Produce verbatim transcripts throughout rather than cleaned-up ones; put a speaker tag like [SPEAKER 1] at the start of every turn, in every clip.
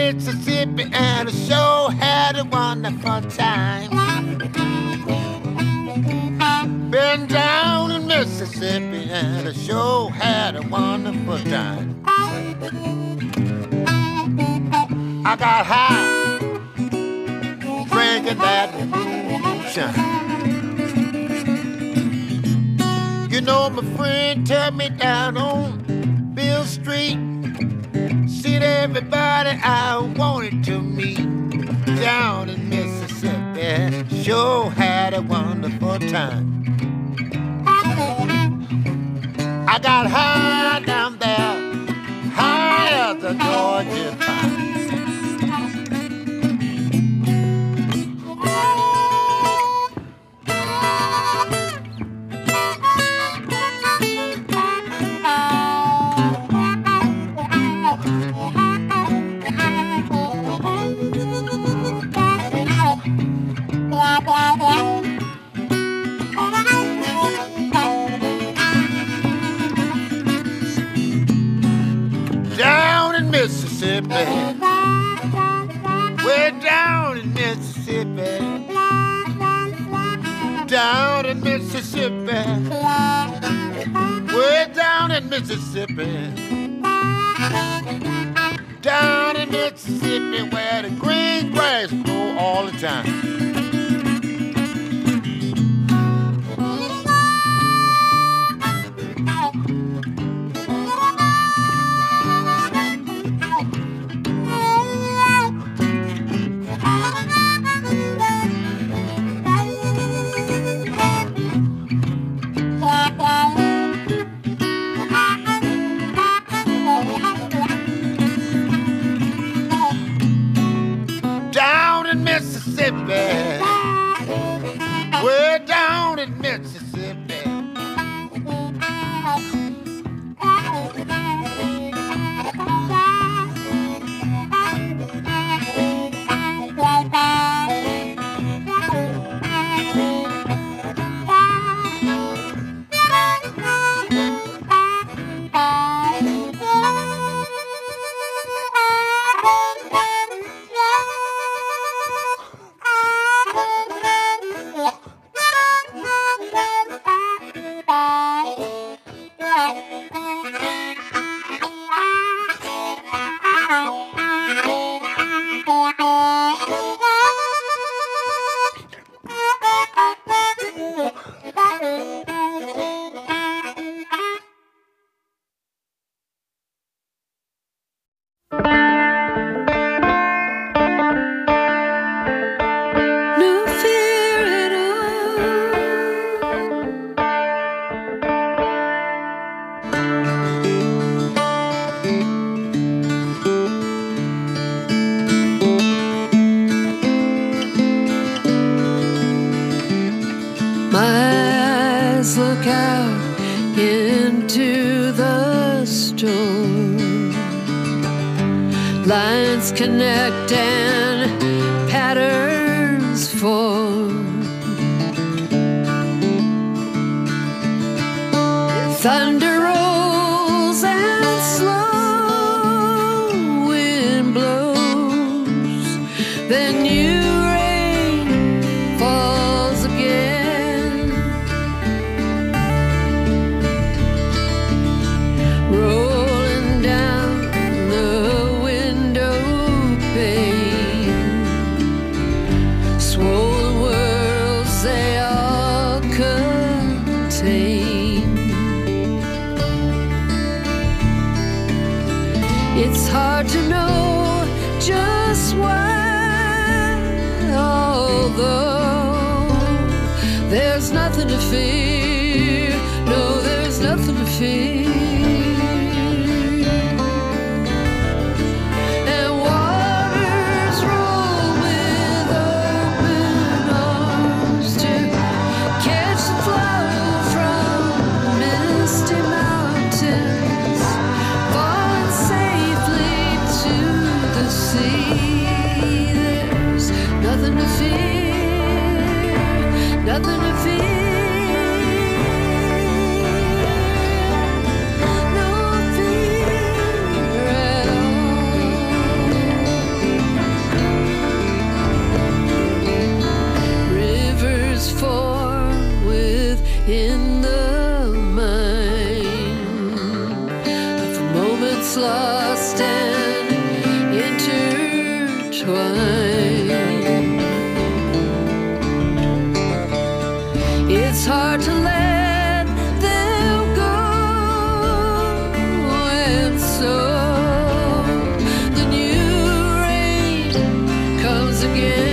[SPEAKER 1] Mississippi, and I sure had a wonderful time. Been down in Mississippi, and I sure had a wonderful time. I got high, drinking that moonshine. You know, my friend took me down on Bill Street. Seen everybody I wanted to meet down in Mississippi. Sure had a wonderful time. I got high down there, high as the Georgia pine. Down in Mississippi, way down in Mississippi, down in Mississippi, way down in Mississippi, down in Mississippi, where the green grass grow all the time. Down in Mississippi, way down in Mississippi.
[SPEAKER 2] Look out into the storm. Lines connect and patterns form. Thunder rolls and slow wind blows. Then new rain falls again. Rolling down the window pane, swollen worlds they all contain. It's hard to know just why, although there's nothing to fear. No, there's nothing to fear. Nothing to fear. gets lost and intertwined. It's hard to let them go, and so the new rain comes again.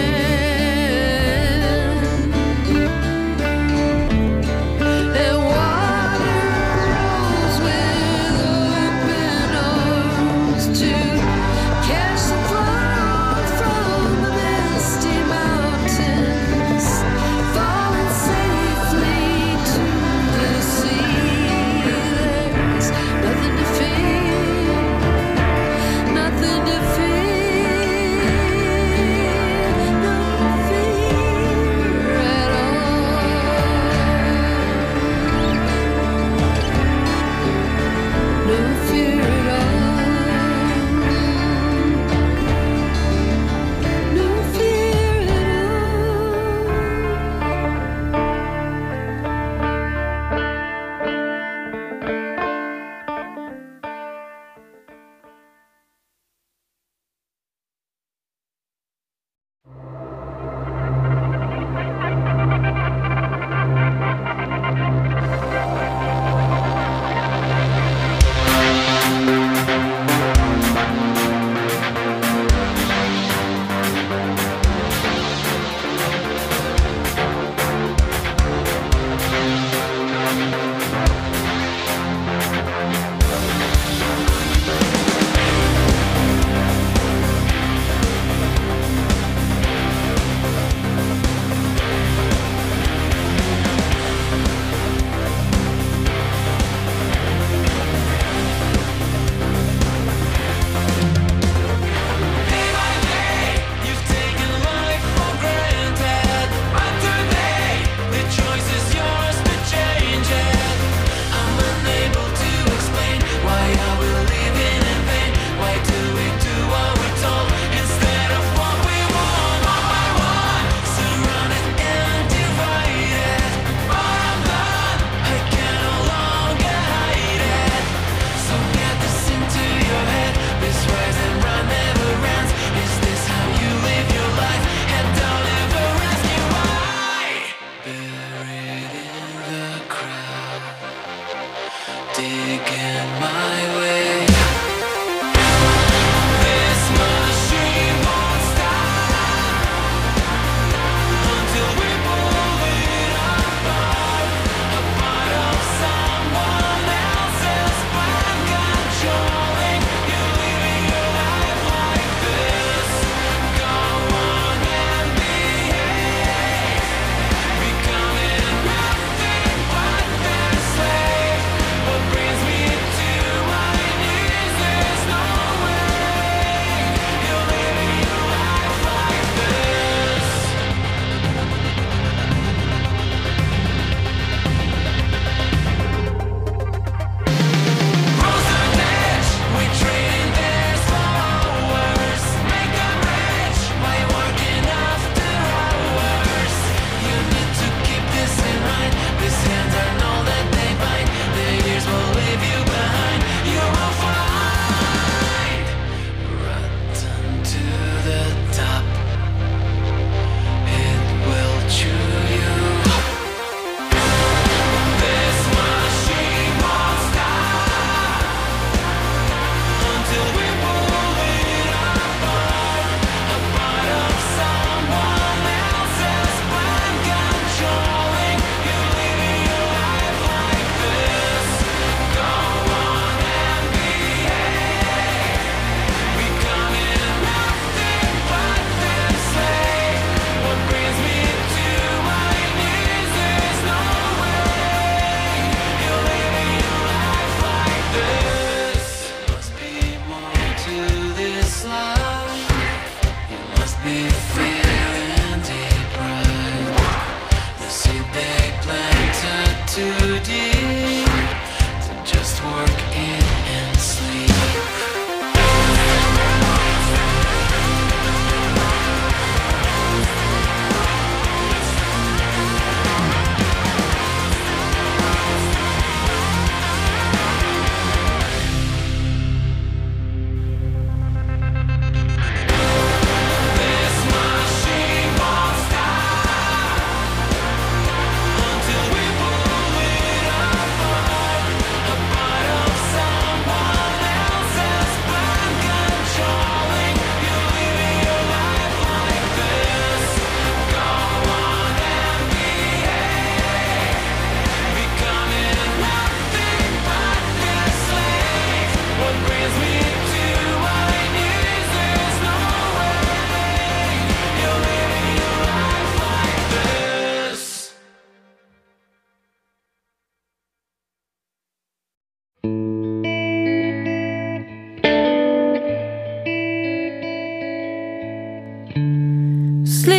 [SPEAKER 3] What brings me to my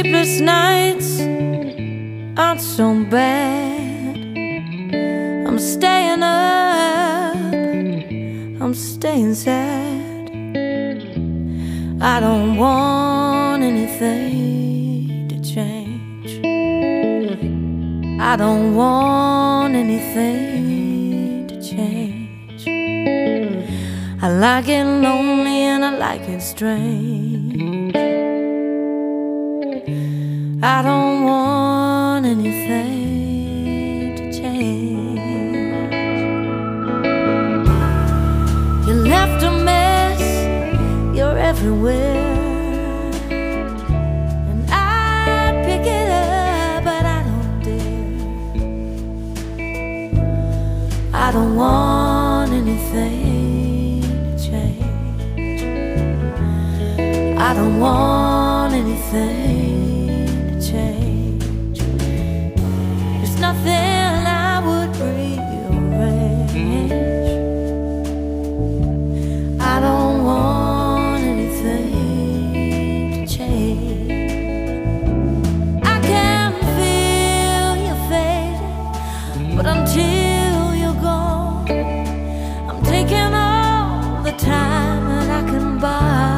[SPEAKER 3] sleepless nights aren't so bad. I'm staying up, I'm staying sad. I don't want anything to change. I don't want anything to change. I like it lonely and I like it strange. I don't want anything to change. You left a mess, you're everywhere, and I pick it up, but I don't dare. I don't want anything to change. I don't want anything change. There's nothing I would rearrange. I don't want anything to change. I can feel you fading, but until you're gone, I'm taking all the time that I can buy.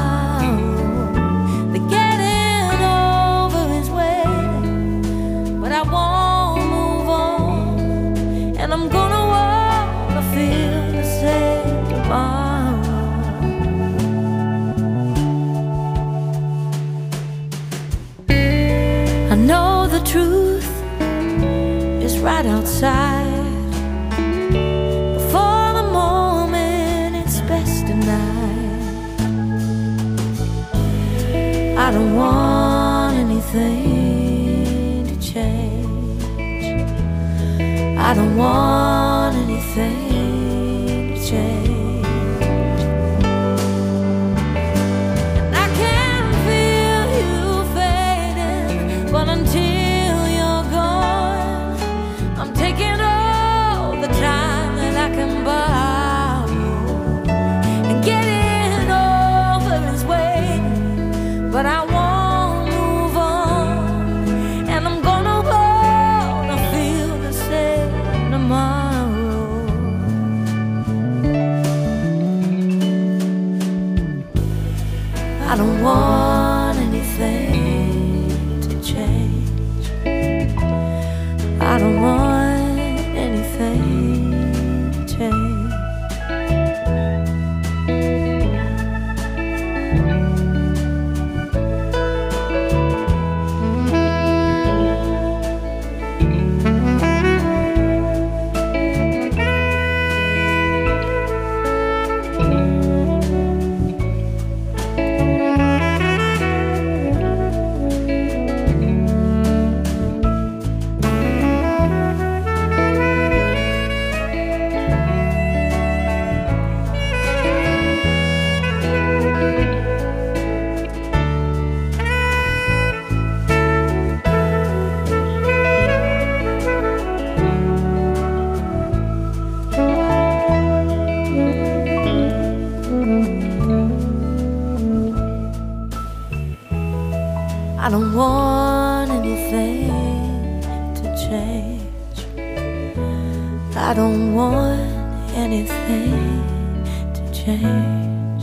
[SPEAKER 3] I'm gonna wanna feel the same tomorrow. I know the truth is right outside. Before the moment, it's best denied. I don't want anything to change. I don't want anything to change. And I can feel you fading, but until you're gone, I'm taking all the time that I can borrow. And getting over is waiting, but I won't move on. And I'm gonna wanna feel the same tomorrow. I don't want anything to change. I don't want anything to change. I don't want anything to change. I don't want anything to change.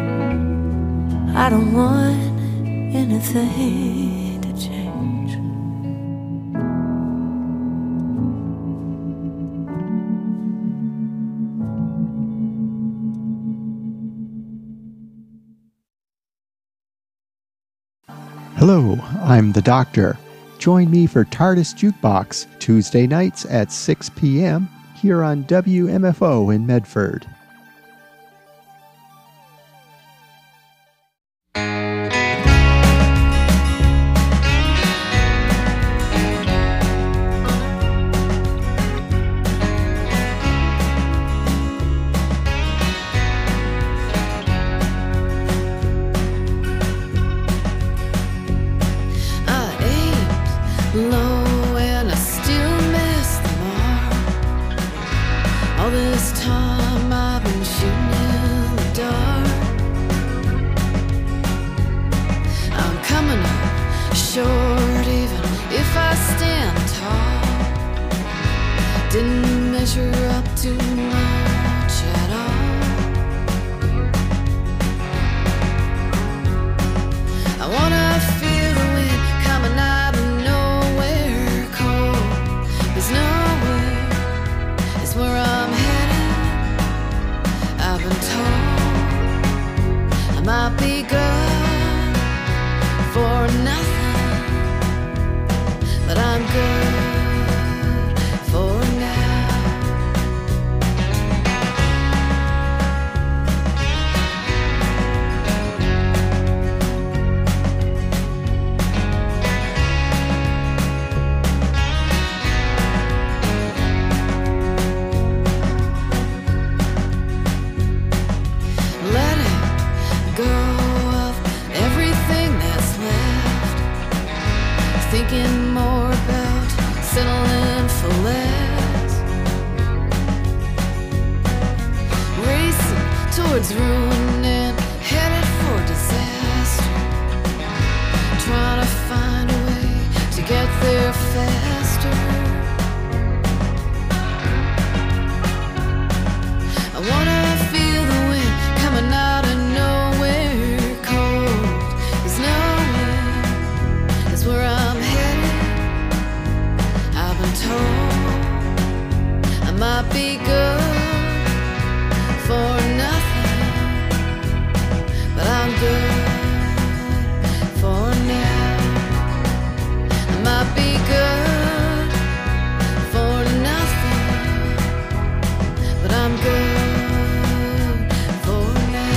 [SPEAKER 3] I don't want anything to change.
[SPEAKER 4] Hello, I'm the Doctor. Join me for TARDIS Jukebox Tuesday nights at six p.m. here on W M F O in Medford.
[SPEAKER 2] Low and I still miss the mark. All this time I might be good for nothing, but I'm good for now. Let it go of everything that's left, thinking more about settling for less, racing towards ruin and headed for disaster, trying to find a way to get there faster. I wanna feel the wind coming out of nowhere, cold is nowhere, is where I'm headed. I've been told I might be good for nothing, but I'm good for now. I might be good for nothing, but I'm good for now.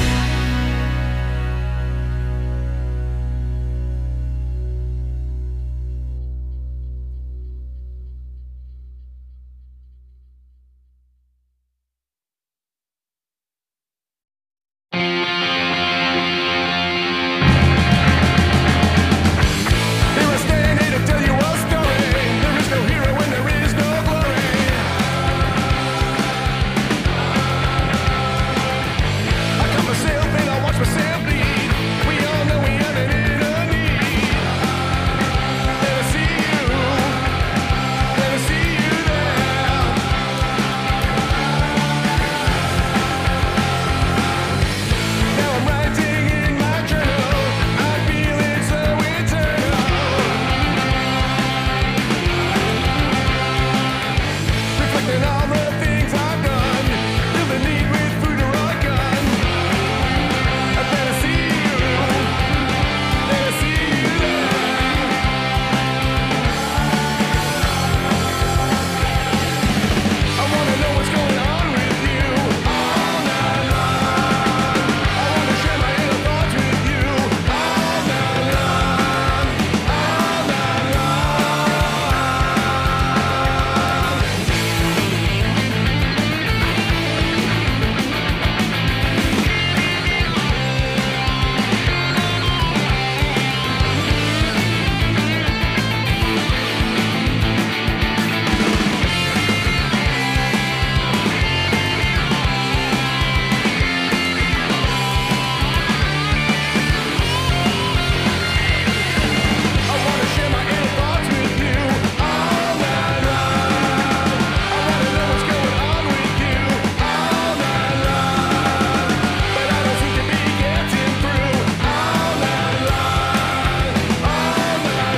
[SPEAKER 5] Here I stand here to tell you a story. There is no hero when there is no glory. I cut myself and I watch myself bleed. We all know we have it in a need. Let us see you. Let us see you there. Now I'm writing in my journal. I feel it so eternal. Reflecting all the things I've done, feel the need with food or a gun. I better see you, better see you there. I wanna know what's going on with you all night long. I wanna share my inner thoughts with you all night long, all night I wanna share my inner thoughts with you all night long. I wanna know what's going on with you all night long, but I don't seem to be getting through all night long, all night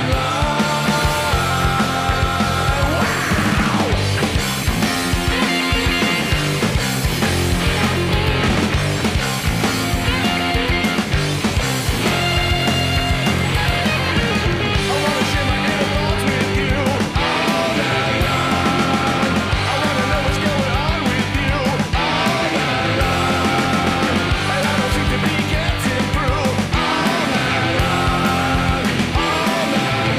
[SPEAKER 5] long. I wanna share my inner thoughts with you all night long. I wanna know what's going on with you all night long, but I don't seem to be getting through all night long, all night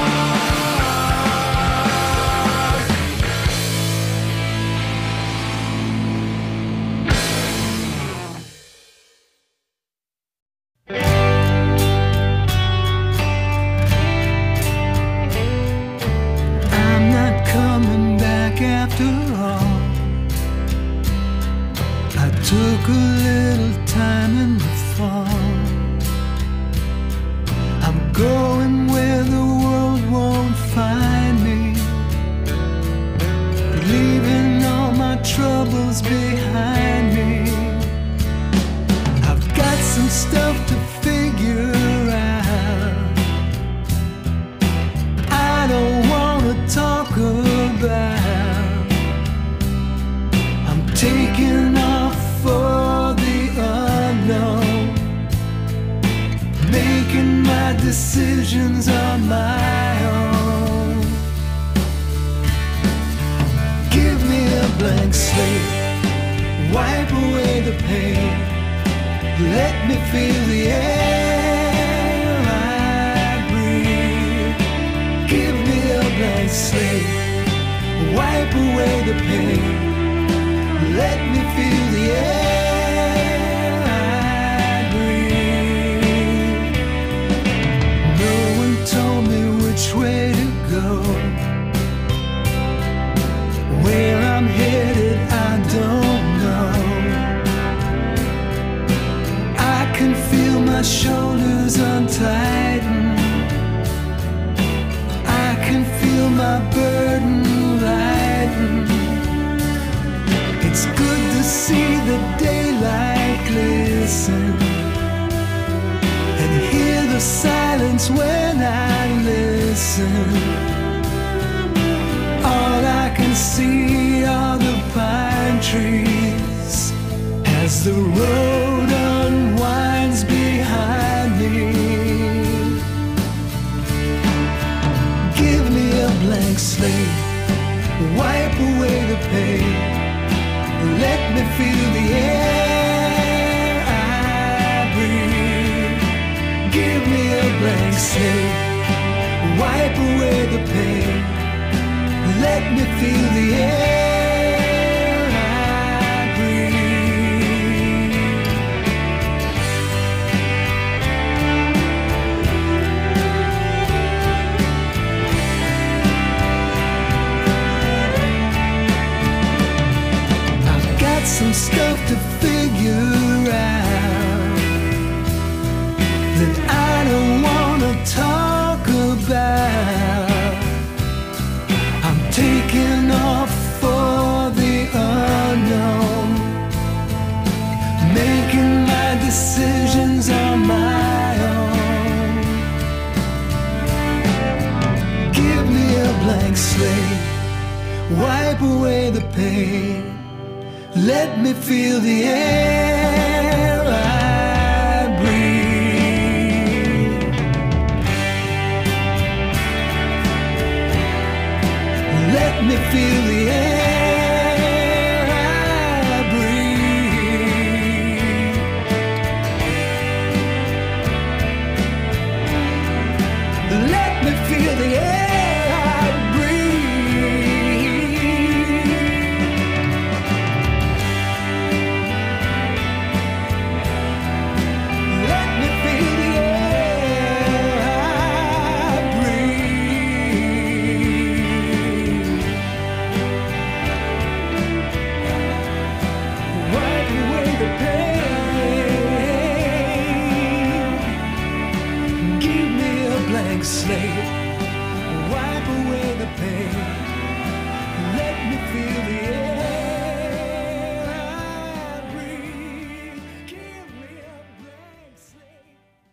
[SPEAKER 6] I'm not coming back after all. I took a little time in the fall. I'm going where the world won't find me, leaving all my troubles behind me. I've got some stuff to figure out. I don't wanna talk about. I'm taking off for the unknown. Let me feel the air I breathe. Give me a blank slate, wipe away the pain. Let me feel the air I breathe. No one told me which way to go. Where I'm headed, I don't know. I can feel my shoulders untighten. I can feel my burden lighten. It's good to see the daylight glisten and hear the silence when I listen. All I can see are the pine trees as the road unwinds behind me. Give me a blank slate, wipe away the pain. Let me feel the air I breathe. Give me a blank slate, wipe away the pain. Let me feel the air I breathe. I've got some stuff to figure out that I don't wanna talk about. Taking off for the unknown, making my decisions on my own. Give me a blank slate, wipe away the pain. Let me feel the air I breathe. Let me feel the air I breathe. Let me feel the air I breathe. Let me feel the air I breathe. Wipe away the pain. Give me a blank slate, wipe away the pain. Let me feel the air I breathe. Give me a blank slate.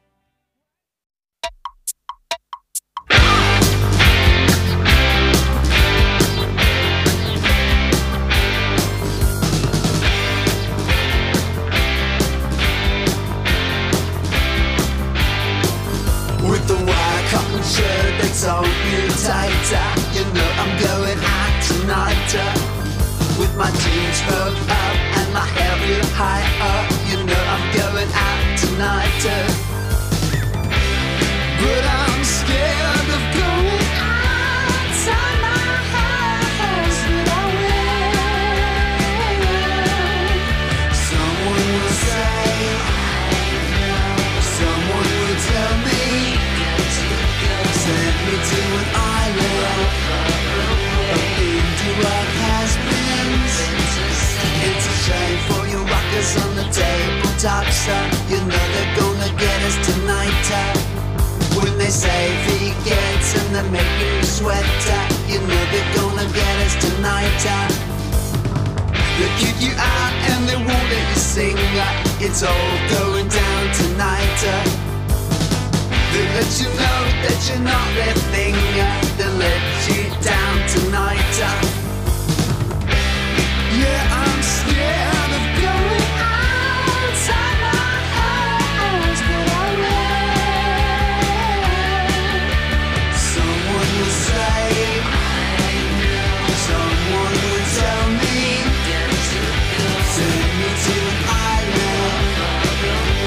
[SPEAKER 7] With the white cotton shirt that's on you tighter, you know I'm going out tonight. uh, With my jeans rolled up and my hair real high up, you know I'm going out tonight. uh. But I'm scared of going outside my house, but I will. Someone will say, someone will tell me, send me to an island of Indie-rock has-beens. It's a shame for you rockers on the tabletop, son. You know they're gonna get us tonight. uh. When they say vegans and they're making you sweat, uh, you know they're gonna get us tonight. uh. They kick you out and they won't let you sing. uh, It's all going down tonight. uh. They let you know that you're not their thing. uh, They let you down tonight. uh. Yeah, I'm scared of going outside my house, but I will. Someone will say, someone will tell me, send me to an island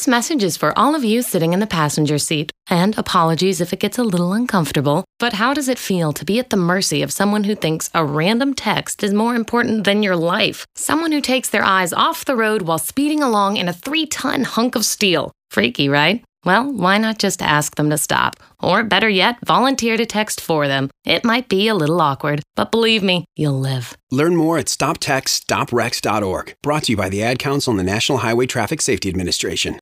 [SPEAKER 8] This message is for all of you sitting in the passenger seat. And apologies if it gets a little uncomfortable, but how does it feel to be at the mercy of someone who thinks a random text is more important than your life? Someone who takes their eyes off the road while speeding along in a three-ton hunk of steel. Freaky, right? Well, why not just ask them to stop? Or better yet, volunteer to text for them. It might be a little awkward, but believe me, you'll live.
[SPEAKER 9] Learn more at stop text stop wrecks dot org. Brought to you by the Ad Council and the National Highway Traffic Safety Administration.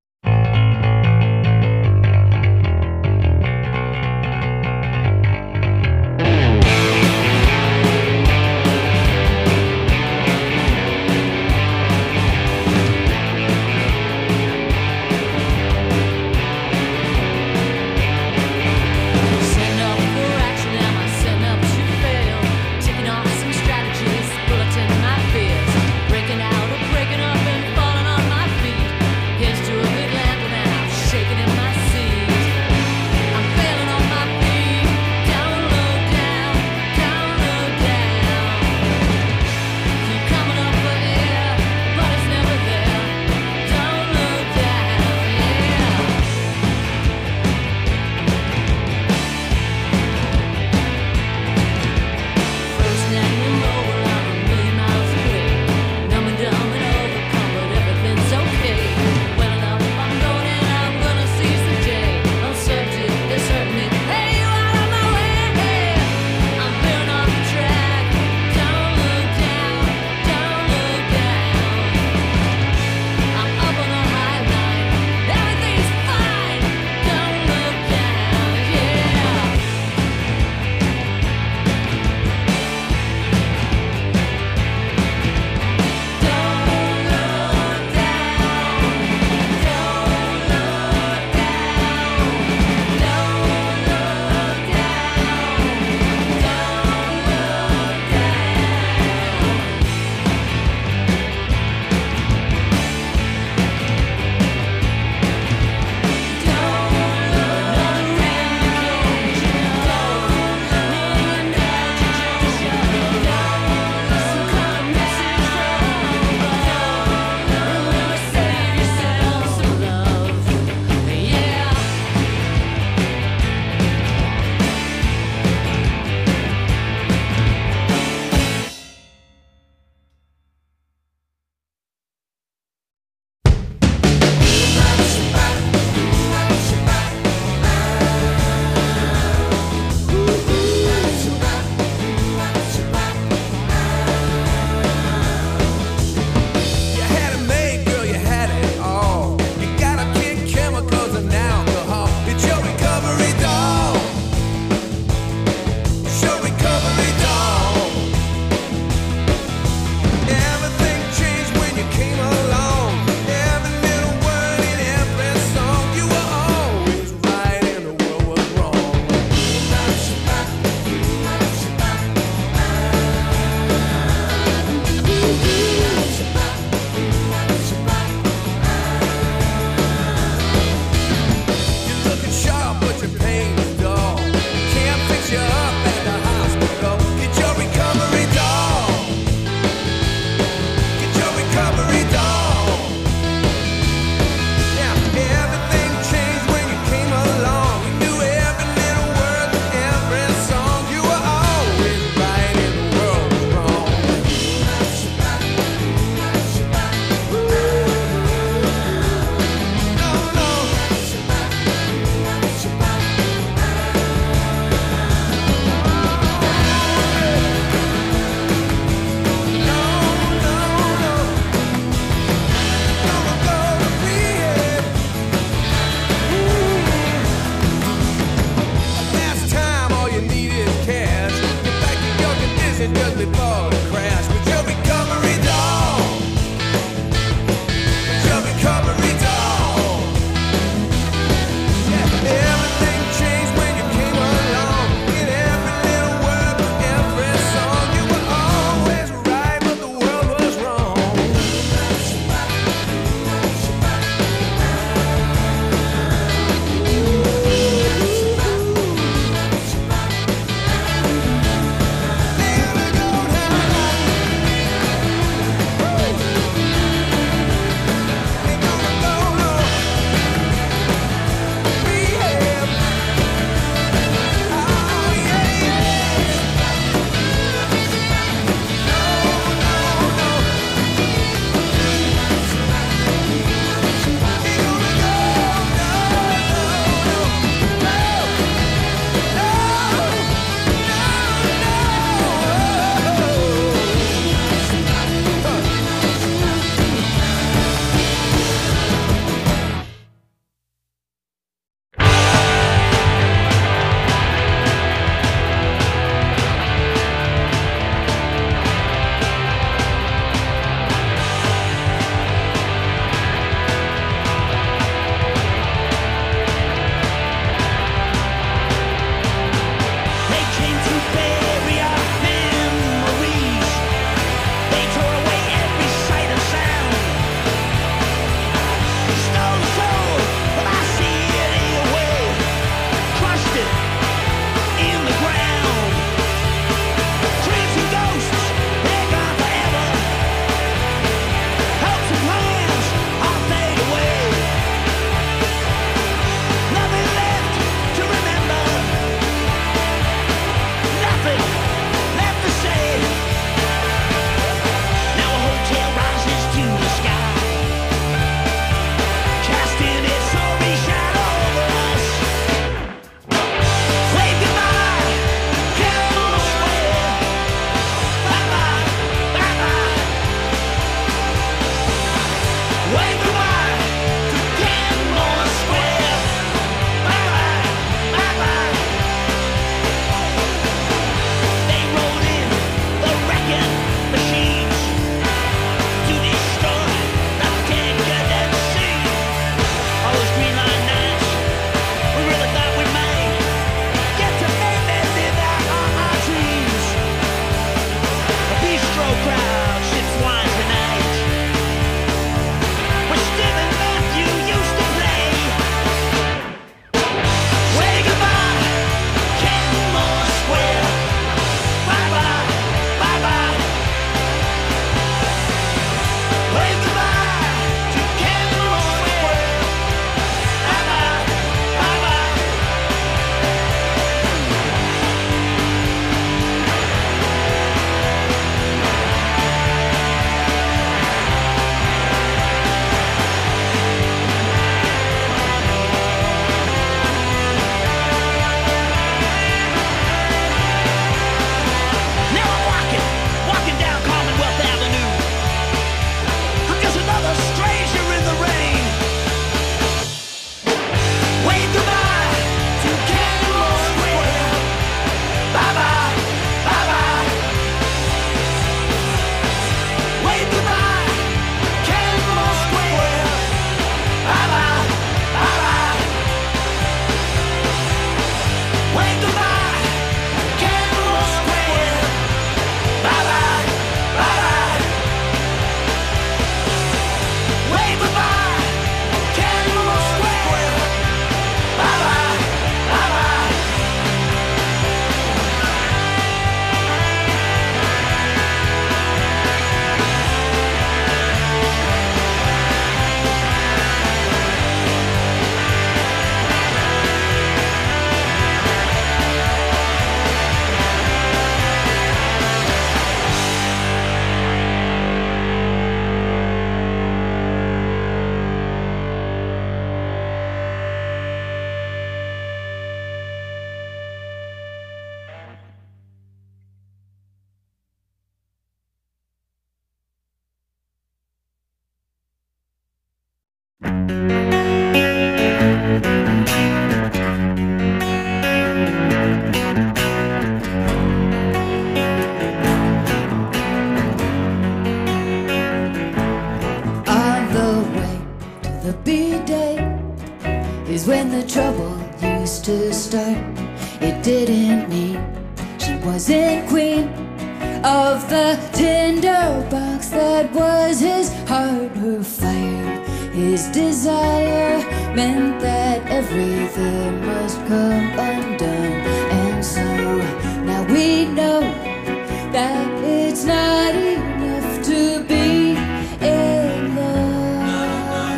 [SPEAKER 3] it didn't mean she wasn't queen of the tinderbox that was his heart. Her fire, his desire, meant that everything must come undone. And so now we know that it's not enough to be in love.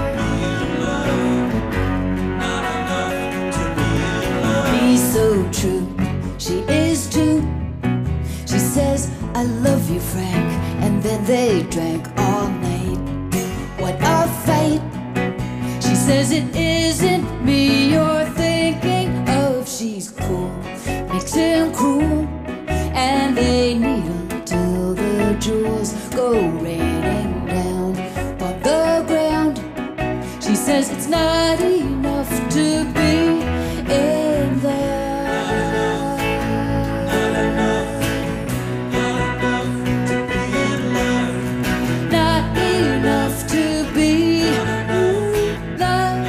[SPEAKER 3] He's so true, she is too. She says, I love you, Frank, and then they drank all night. What a fight. She says it isn't me you're thinking of. She's cool, makes him cruel, and they needle till the jewels go raining down on the ground. She says it's not enough to be in love. Not enough to be in love.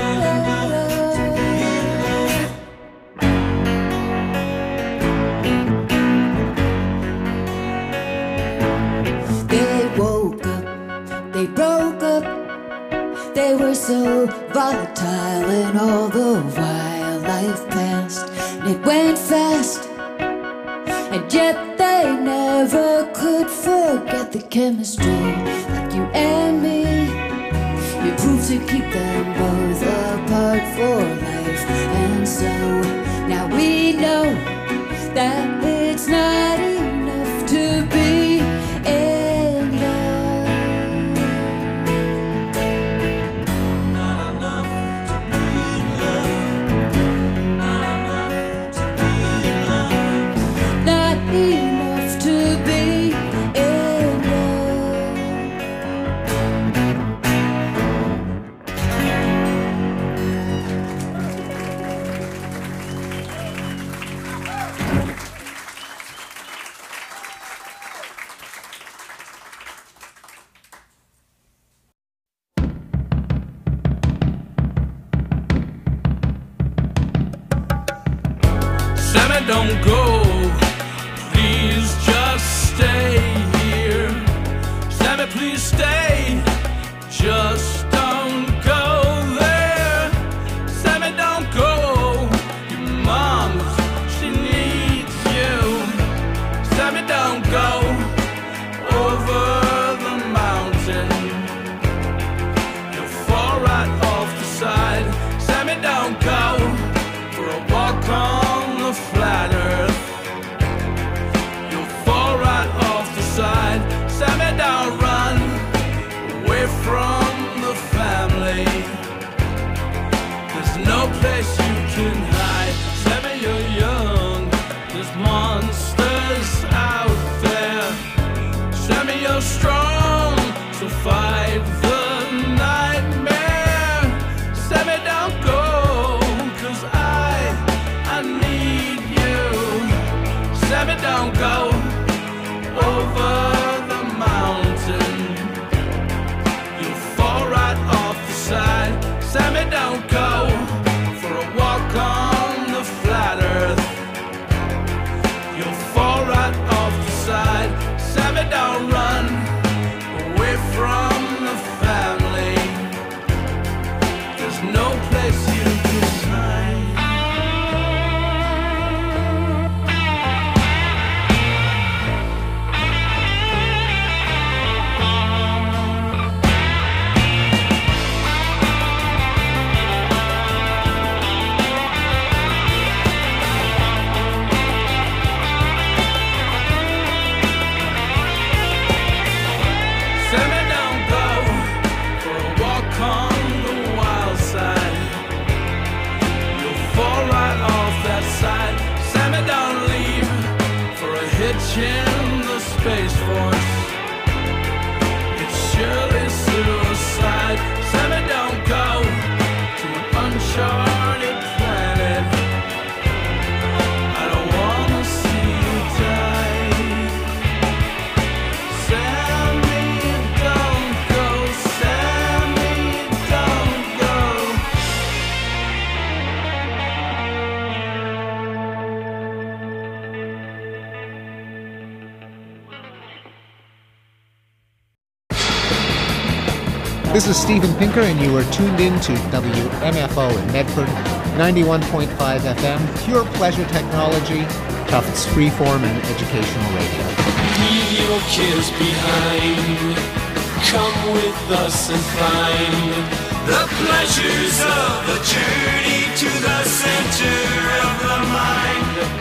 [SPEAKER 3] They woke up, they broke up, they were so volatile, and all the while life passed, and it went fast, and yet they never could forget the chemistry, like you and me. You proved to keep them both apart for life, and so now we know that it's not enough to be in love. Not enough to be in love. Not enough to be in love. Not enough to be in love.
[SPEAKER 5] Sammy, don't go. Please just stay here. Sammy, please stay. Just don't go there. Sammy, don't go. Your mom, she needs you. Sammy, don't go over the mountain. You'll fall right off the side. Sammy, don't go for a walk on the flat earth. You'll fall right off the side. Sammy, don't run away from the family. There's no place you can hide. Sammy, you're young. There's monsters out there. Sammy, you're strong, so fight the nightmare. Sammy, don't go, 'cause I, I need you. Sammy, don't go over the mountain. You'll fall right off the side. Sammy, don't go for a walk on the flat earth. You'll fall right off the side. Sammy, don't run away from the family. There's no place you can hide. Sammy, don't go for a walk on the wild side. You'll fall right off that side. Sammy, don't leave for a hitch in the Space Force. It's surely suicide. Sammy, don't go to an uncharted planet. I don't wanna see you die. Sammy, don't go. Sammy, don't go.
[SPEAKER 10] This is Steven Pinker, and you are tuned in to W M F O in Medford, ninety-one point five F M, pure pleasure technology, Tufts freeform and educational radio.
[SPEAKER 5] Leave your cares behind. Come with us and find the pleasures of the journey to the center of the mind.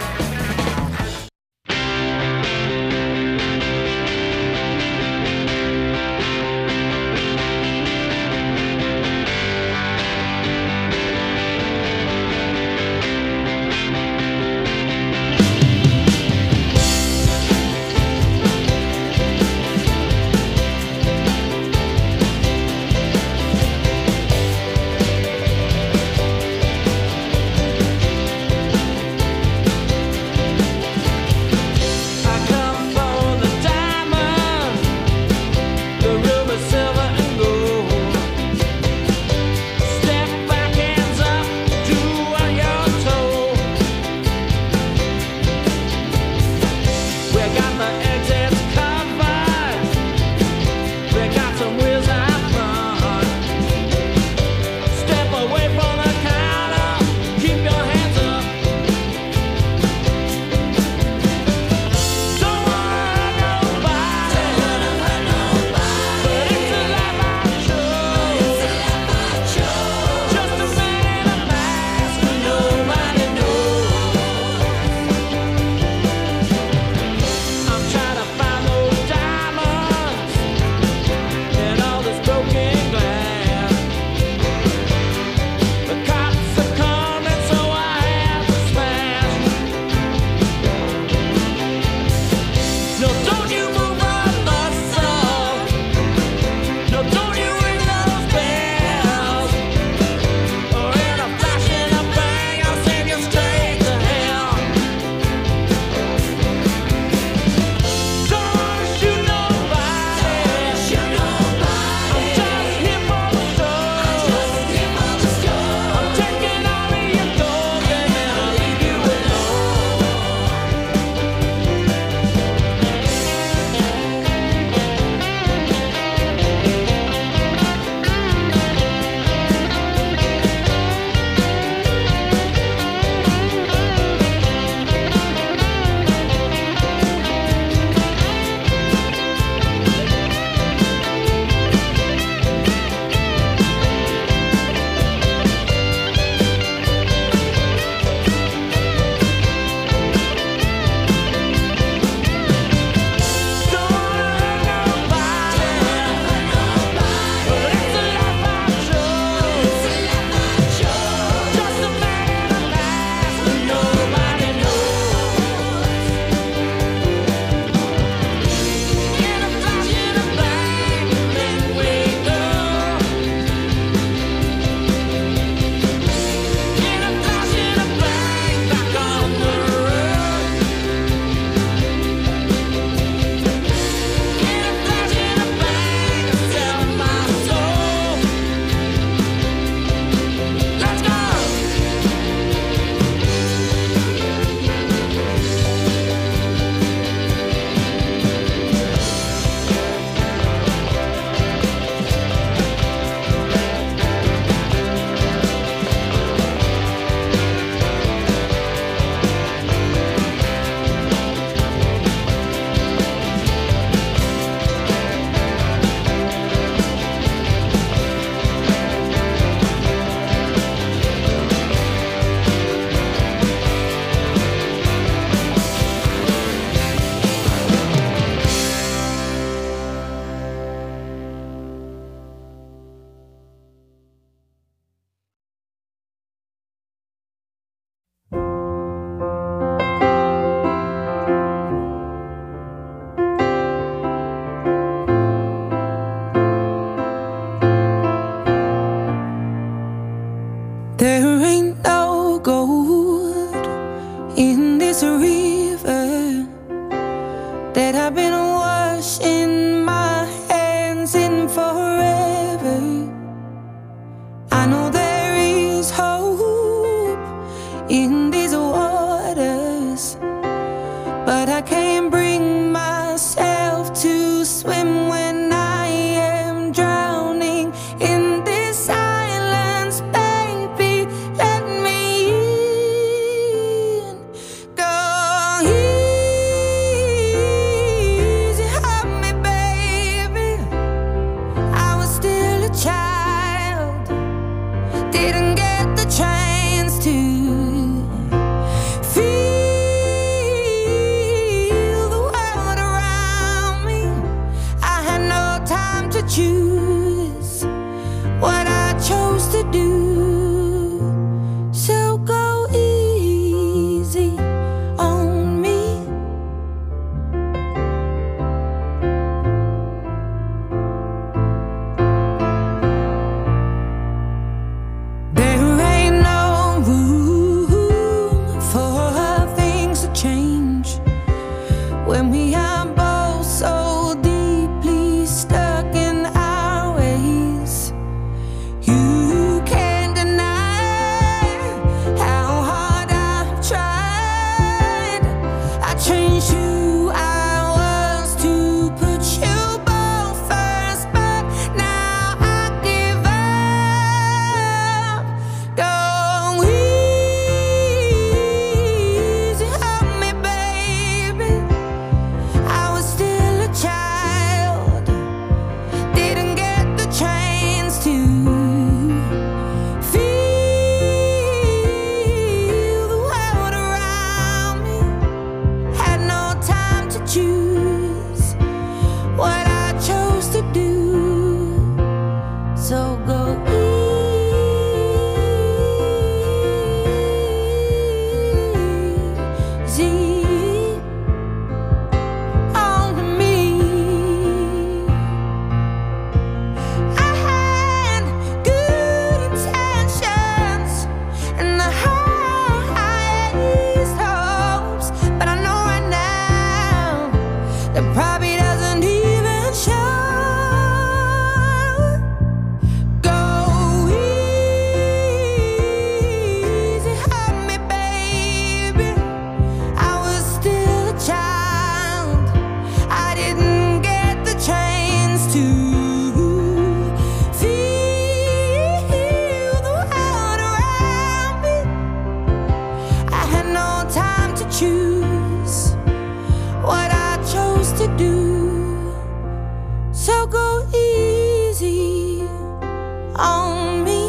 [SPEAKER 3] on me.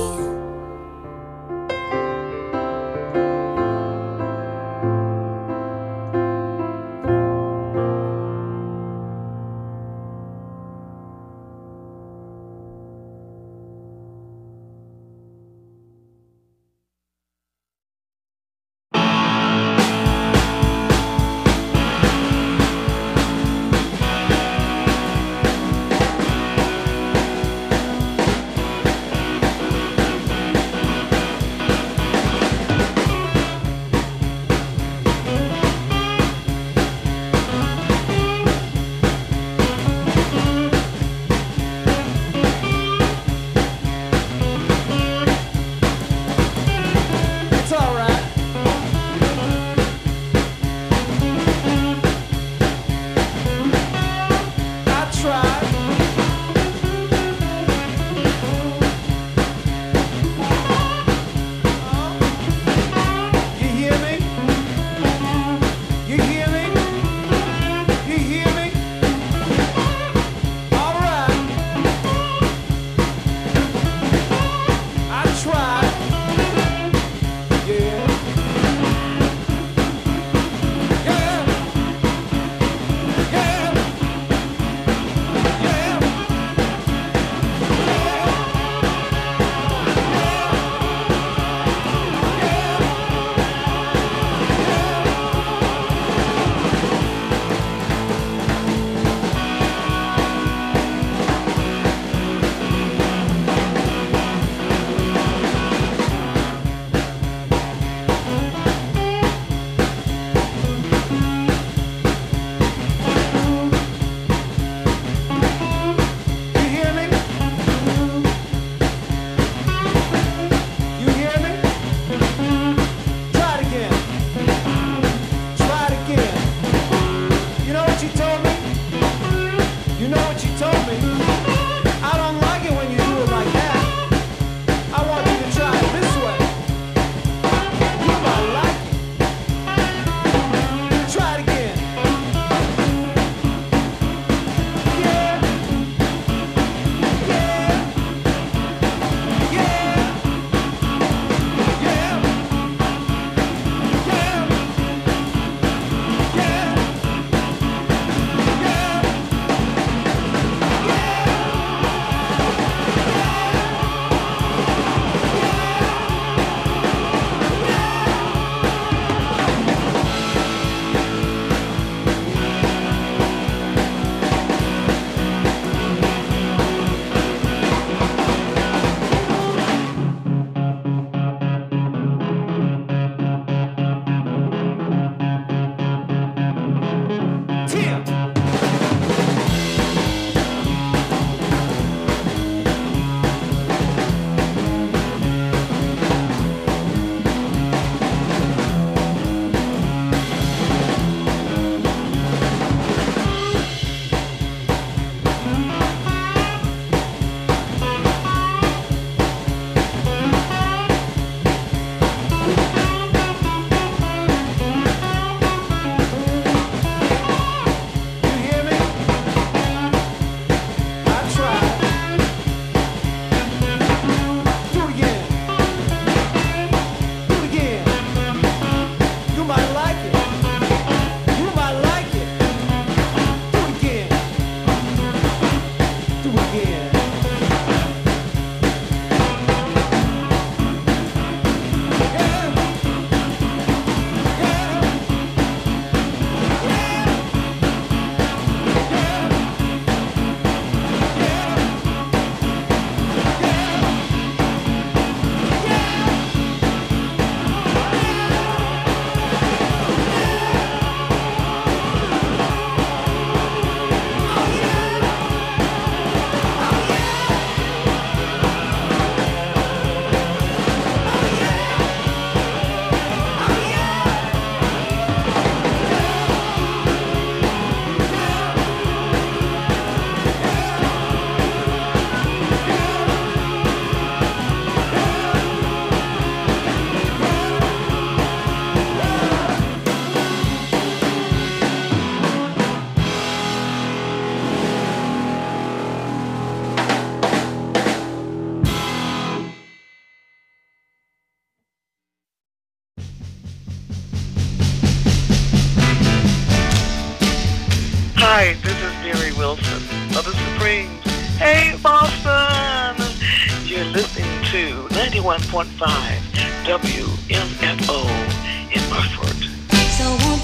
[SPEAKER 11] Hi, this is Mary Wilson of the Supremes. Hey, Boston! You're listening to ninety-one point five W M F O in Murford.
[SPEAKER 3] So